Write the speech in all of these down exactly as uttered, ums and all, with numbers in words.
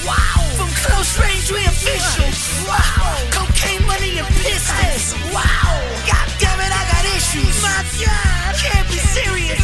Wow. From close range, we official. Wow. Cocaine, money, and pistols. Wow. God damn it, I got issues. My God, can't be serious.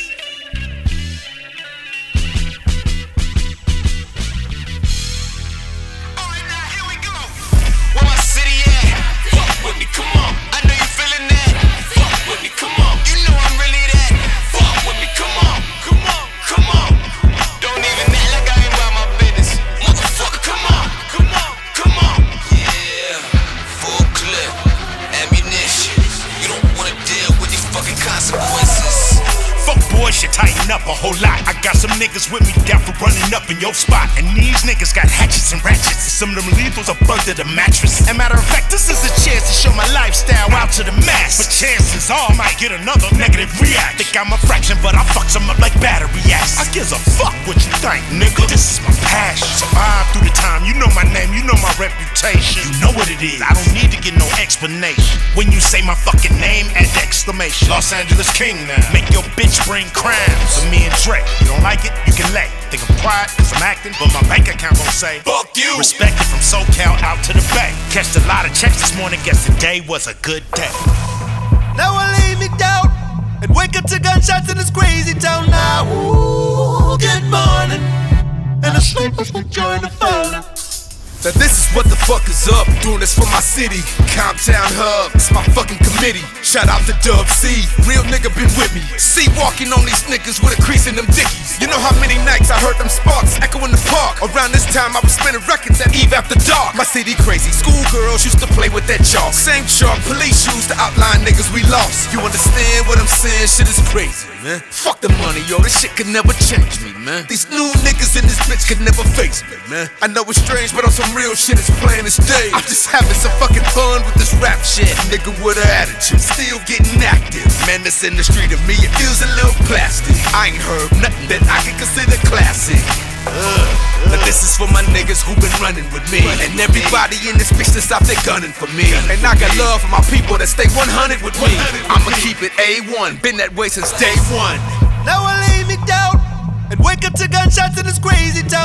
Alright, now here we go. Where my city at? Fuck with me, come on. I know you feeling that. Fuck with me, come on. You know I'm really that. Fuck with me, come on. Come on, come on. Don't even act like I ain't about my business. Motherfucker, come on. Come on, come on. Yeah, full clip, ammunition. You don't wanna deal with these fucking consequences. Fuck boys, you tighten up a whole lot. I got some niggas with me down for running up in your spot. And these niggas got hatchets and ratchets. Some of them lethals up under the mattress. And matter of fact, this is a chance to show my lifestyle out to the mass. But chances are I might get another negative react. Think I'm a fraction, but I fuck some up like battery acts. I gives a fuck what you think, nigga. This is my passion. Survive through the time. You know my name, you know my reputation. You know what it is. I don't need to get no explanation. When you say my fucking name, add exclamation. Los Angeles King now. Make your bitch bring crimes. So me and Drake, you don't like it, you can lay. Think I'm quiet cause I'm acting, but my bank account gon' say fuck you. Respect it from SoCal out to the Bay. Catched a lot of checks this morning, guess today was a good day. Now I lay me down and wake up to gunshots in this crazy town now. Ooh, good morning. And I sleep with my joy in the phone. Now this is what the fuck is up. Doing this for my city, Comptown Hub. It's my fucking committee. Shout out to Dub C. Real nigga been with me. See walking on these niggas with a crease in them dickies. You know how many nights I heard them sparks echo in the park. Around this time I was spinning records at Eve After Dark. My city crazy. Schoolgirls used to play with that chalk. Same chalk. Police used to outline niggas we lost. You understand what I'm saying? Shit is crazy, man. Fuck the money, yo. This shit could never change me, man. These new niggas in this bitch could never face me, man. I know it's strange, but on some real shit, it's plain as day. I'm just having some fucking fun with this rap shit. Nigga with an attitude, still getting active. Man, that's in the street of me, it feels a little plastic. I ain't heard nothing that I can consider classic. Uh, but this is for my niggas who been running with me. And everybody in this bitch that's out there gunning for me. And I got love for my people that stay one hundred with me. I'ma keep it A one, been that way since day one. Now I lay me down and wake up to gunshots in this crazy town.